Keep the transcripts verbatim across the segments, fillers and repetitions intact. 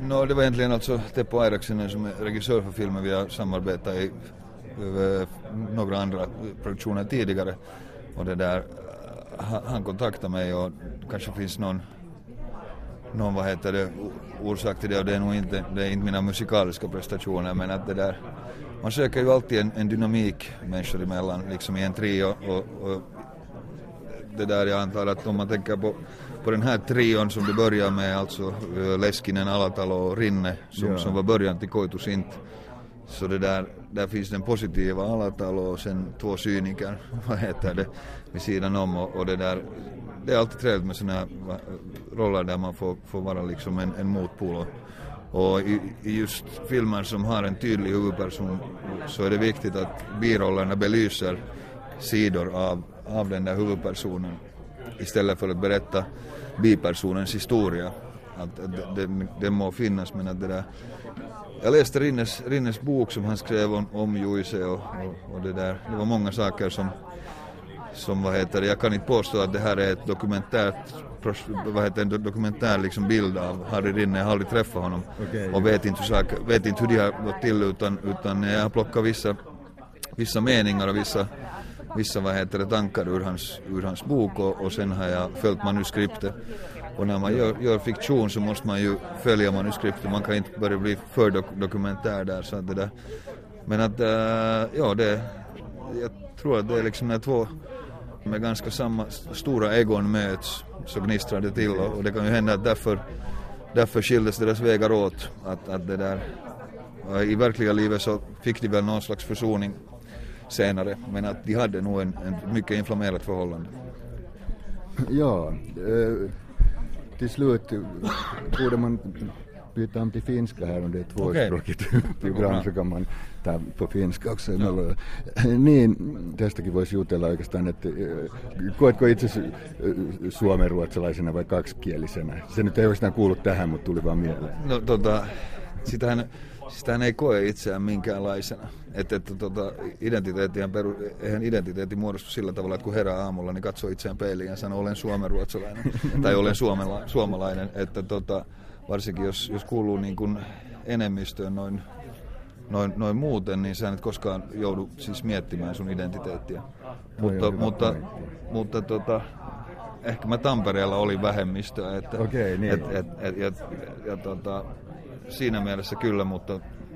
No, det var egentligen alltså Teppo Airaksinen som är regissör för filmen. Vi har samarbetat i uh, några andra produktioner tidigare. Och det där, han, han kontaktade mig och kanske finns någon, någon vad heter det, orsak till det. Och det är nog inte, det är inte mina musikaliska prestationer, men att det där, man söker ju alltid en, en dynamik människor emellan, liksom i en trio. Och, och det där, jag antar att om man tänker på på den här trion som det börjar med, alltså Leskinen, Alatalo och Rinne som, ja. som var början till Koitus Int. Så det där, där finns den positiva Alatalo och sen två cyniker, vad heter det, vid sidan om. Och, och det där, det är alltid trevligt med såna här roller där man får, får vara liksom en, en motpol. Och, och i, i just filmer som har en tydlig huvudperson så är det viktigt att birollerna belyser sidor av, av den där huvudpersonen. Istället för att berätta bipersonens historia. Att, att det, det, det må finnas, men att det där... Jag läste Rinnes, Rinnes bok som han skrev om, om Juise och, och, och det där. Det var många saker som, som vad heter det, jag kan inte påstå att det här är ett dokumentärt, vad heter det, en dokumentär liksom bild av Harry Rinne. Jag har aldrig träffat honom okay, och vet inte, hur saker, vet inte hur de har gått till, utan, utan jag har plockat vissa, vissa meningar och vissa vissa vad heter det, tankar ur hans, ur hans bok och, och sen har jag följt manuskriptet. Och när man gör, gör fiktion så måste man ju följa manuskriptet. Man kan inte bara bli för dok- dokumentär där. Så att det där. Men att, äh, ja, det, jag tror att det är liksom när två med ganska samma stora egon möts så gnistrar det till. Och, och det kan ju hända att därför, därför skildes deras vägar åt. Att, att det där, i verkliga livet så fick de väl någon slags försoning senare, men att de hade nog en, en mycket inflammerat förhållande. Ja, eh, till slut borde man byta om till finska här om det är tvåspråkigt okay. program, så kan man ta på finska också. No. Niin, tästäkin voisi jutella oikeastaan, että koetko itse suomenruotsalaisena vai kaksikielisenä? Se nyt ei oikeastaan kuulu tähän, mutta tuli vaan mieleen. No tota, sitähän... Sitähän ei koe itseään minkäänlaisena. Että, että tota, identiteettihän peru, eihän identiteetti muodostu sillä tavalla, että kun herää aamulla, niin katsoo itseään peiliin ja sanoo, olen suomenruotsalainen tai olen suomala, suomalainen. Että tota, varsinkin jos, jos kuuluu niin kuin enemmistöön noin, noin, noin muuten, niin sä et koskaan joudu siis miettimään sun identiteettiä. No, mutta mutta, mutta tota, ehkä mä Tampereella olin vähemmistöä. Että, okay, niin. et, et, et, ja, ja, tota, siinä mielessä kyllä, mutta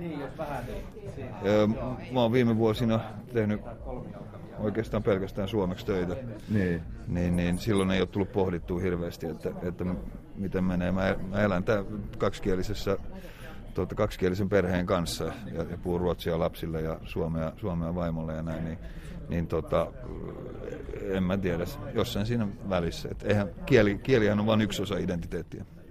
ja, mä oon viime vuosina tehnyt oikeastaan pelkästään suomeksi töitä. Niin. Niin, niin silloin ei ole tullut pohdittua hirveästi, että, että miten menee. Mä, mä elän tää kaksikielisessä, tuota, kaksikielisen perheen kanssa ja, ja puhun ruotsia lapsille ja suomea, suomea vaimolle ja näin. Niin, niin tota, en mä tiedä, jossain siinä välissä. Et eihän, kieli, kielihän on vain yksi osa identiteettiä.